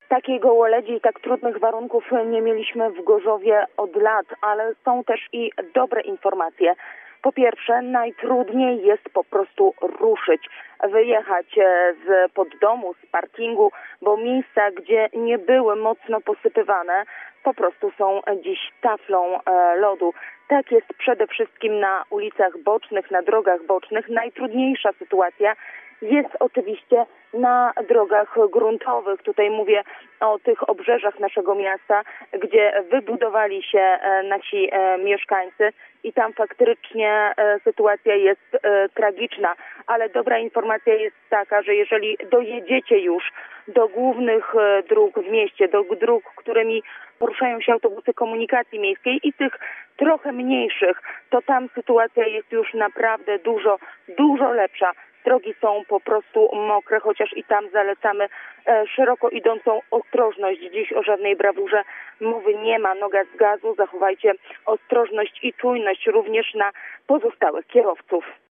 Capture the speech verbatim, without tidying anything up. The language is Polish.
Takiej gołoledzi i tak trudnych warunków nie mieliśmy w Gorzowie od lat, ale są też i dobre informacje. Po pierwsze, najtrudniej jest po prostu ruszyć, wyjechać z pod domu, z parkingu, bo miejsca, gdzie nie były mocno posypywane, po prostu są dziś taflą lodu. Tak jest przede wszystkim na ulicach bocznych, na drogach bocznych. Najtrudniejsza sytuacja jest oczywiście na drogach gruntowych. Tutaj mówię o tych obrzeżach naszego miasta, gdzie wybudowali się nasi mieszkańcy i tam faktycznie sytuacja jest tragiczna. Ale dobra informacja jest taka, że jeżeli dojedziecie już do głównych dróg w mieście, do dróg, którymi poruszają się autobusy komunikacji miejskiej i tych trochę mniejszych, to tam sytuacja jest już naprawdę dużo, dużo lepsza. Drogi są po prostu mokre, chociaż i tam zalecamy e, szeroko idącą ostrożność. Dziś o żadnej brawurze mowy nie ma. Noga z gazu, zachowajcie ostrożność i czujność również na pozostałych kierowców.